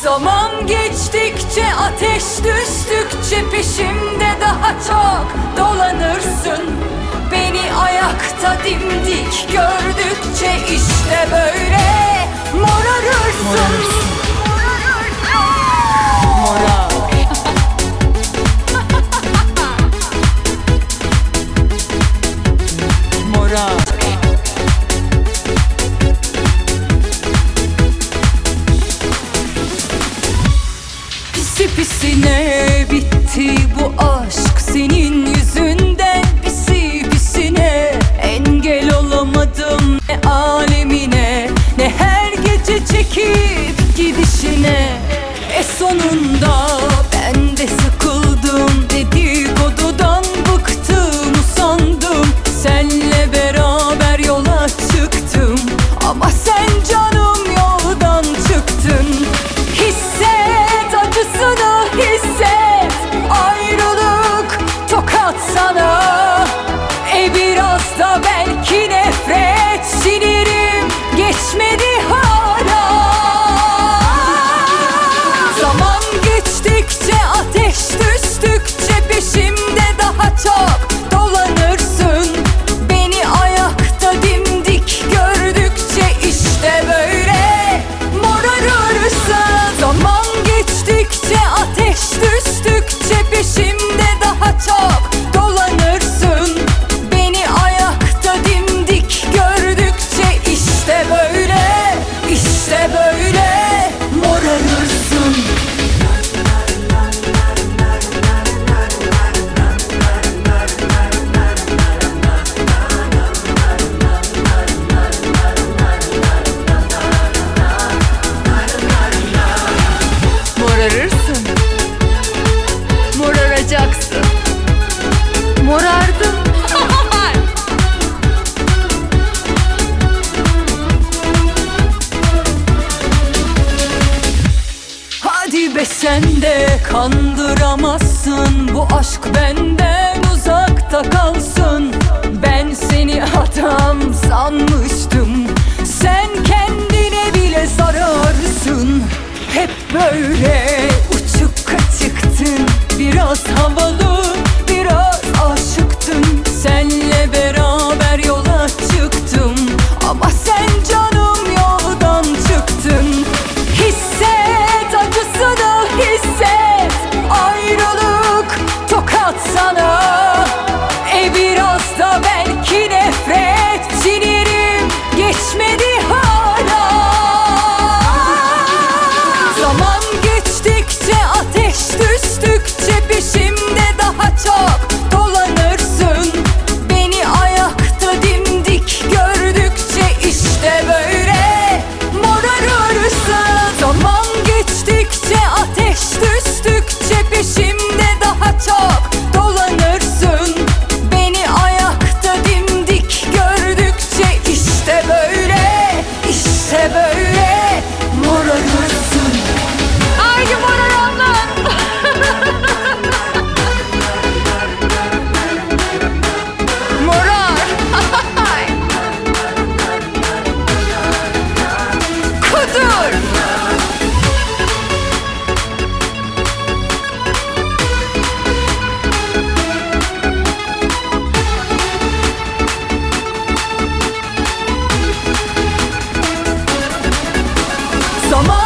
Zaman geçtikçe, ateş düştükçe peşimde daha çok dolanırsın. Beni ayakta dimdik gördükçe işte böyle morarırsın. Morar. Morar. Pisi pisine bitti bu aşk senin yüzünden, pisi pisine. Engel olamadım ne alemine, ne her gece çekip gidişine. Sonunda ben de sıkıldım, dedikodudan bıktım, usandım. Senle beraber yola çıktım ama sen canım yoldan çıktın. Hisset acısını, hisset ayrılık tokat sana. Biraz da belki nefret, sinirim geçmedi hala. Zaman geçtikçe, ateş düştükçe peşimde daha çok dolanırsın. Beni ayakta dimdik gördükçe işte böyle morarırsın. Zaman geçtikçe, ateş düştükçe peşimde daha çok dolanırsın. Beni ayakta dimdik gördükçe işte böyle, işte böyle morarırsın. Morarırsın. Moraracaksın. Morardın. Hadi be sen de kandıramazsın, bu aşk benden uzakta kalsın. Ben seni adam sanmıştım, sen kendine bile zararsın. Hep böyle uçuk kaçıktın, biraz havalı, biraz aşıktın. Senle beraber yola çıktım ama sen canım yoldan çıktın. Hisset acısını, hisset ayrılık tokat sana. Biraz da belki nefret, sinirim geçmedi hala. Zaman geçtikçe, ateş düştükçe peşimde daha çok dolanırsın. Beni ayakta dimdik gördükçe işte böyle morarırsın. Zaman geçtikçe, ateş düştükçe peşimde daha çok dolanırsın. Beni ayakta dimdik gördükçe işte böyle, işte böyle morarırsın. Haydi moraranlar. Morar. Kudur. Zaman